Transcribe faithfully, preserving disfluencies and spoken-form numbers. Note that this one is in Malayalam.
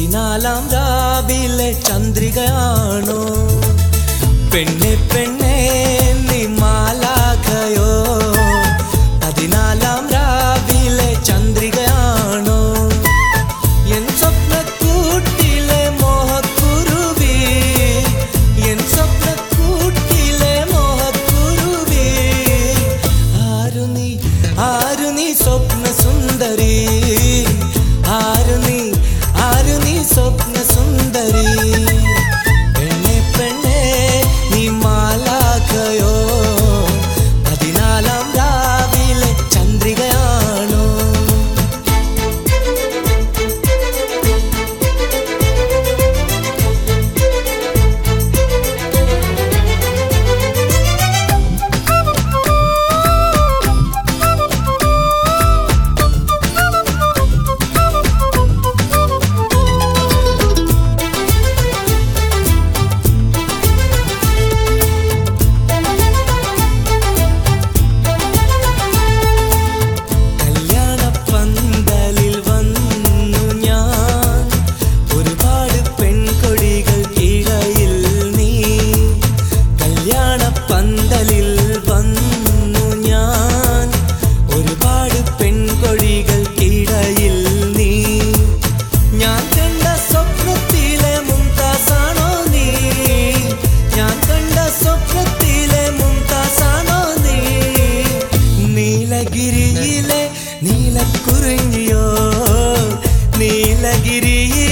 പതിനാലാം രാവിലെ ചന്ദ്രികയാണോ പെണ്ണെ പെണ്ണെ നീ മാലാഖയോ പതിനാലാം രാവിലെ ചന്ദ്രികയാണോ എൻ സ്വപ്നക്കൂട്ടിലെ മോഹക്കുരുവി എൻ സ്വപ്നക്കൂട്ടിലെ മോഹക്കുരുവി ആരു നീ ആരു നീ സ്വപ്ന സുന്ദരി ആരു നീ ആരു നീ സ്വപ്ന സുന്ദരി പെണ്ണെ പെണ്ണെ നീ മാലാഖയോ പതിനാലാം രാവിലെ ചന്ദ്രികയാണോ പന്തലിൽ വന്നു ഞാൻ ഒരുപാട് പെൺകൊടികൾക്കിടയിൽ നീ ഞാൻ കണ്ട സ്വപ്നത്തിലെ മുംതാസാണോ നീ ഞാൻ കണ്ട സ്വപ്നത്തിലെ മുംതാസാണോ നീ നീലഗിരിയിലെ നീലക്കുറിഞ്ഞിയോ നീലഗിരിയിൽ